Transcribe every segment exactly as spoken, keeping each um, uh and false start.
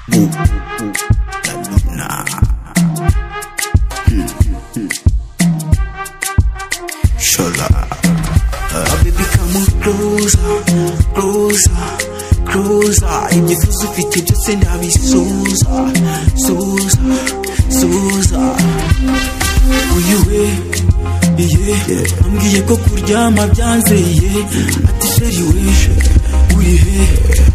Ooh, ooh, nah. Shola. Uh, baby, come closer, closer, closer. Ibyifuzo ufite byose ndabisuza, suza, suza. Uyuwe, yeah. Ambwiye ko kuryama byanze, yeah. Ati sheri we, uri he?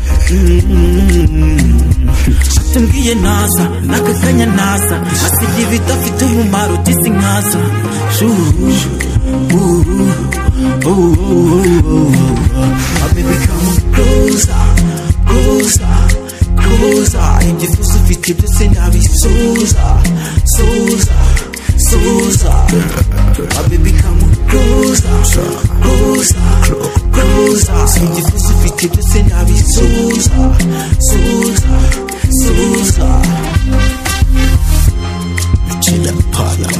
Ati mbwiye naza, nakakanya naza. Asiga ibidafite umumaro disi nkaza. Shuru, ooh, oh, oh, oh, oh. Baby, come closer, closer, closer. Ibyifuzo ufite byose ndabisuza, suza, suza. Baby, come closer, closer, closer. Ibyifuzo ufite byose ndabisuza, suza, suza. Chilla pala.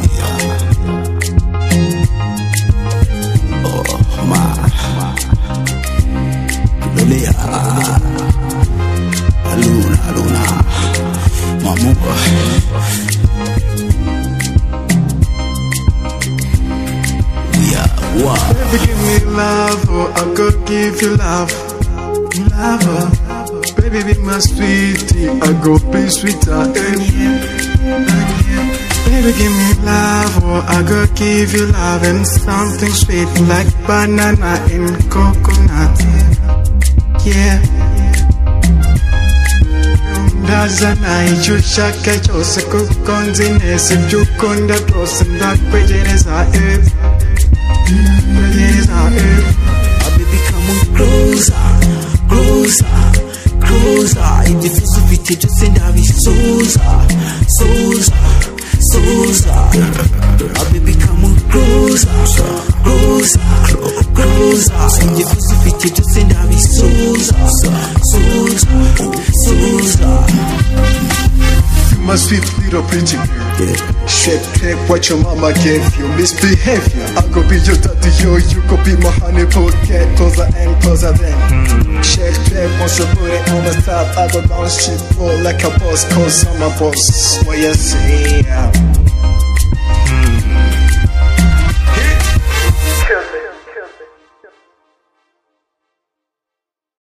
Luna, Luna, Mamu. We are one. Baby, give me love, oh, I could give you love, love. Oh. Baby, be my sweetie, I go be sweeter. Baby, give me love, oh, I go give you love and something sweet like banana and coconut. Yeah. Ndazana icyo ushaka cyose kuko nzi neza ibyo ukunda byose ndakwegereza eh kwegereza eh. Baby, come closer, closer, closer. Ibyifuzo ufite byose ndabisuza, suza, suza. Baby, come closer, closer, closer. Ibyifuzo ufite byose ndabisuza, suza, suza. My sweet little pretty girl, Yeah. shake, take what your mama gave you. Misbehavior, I go be your daddy, yo. You go be my honey pocket, closer and closer then. Mm. Shake, take once you put it on the top, I go down shit roll like a boss, cause I'm a boss. What you say? Yeah.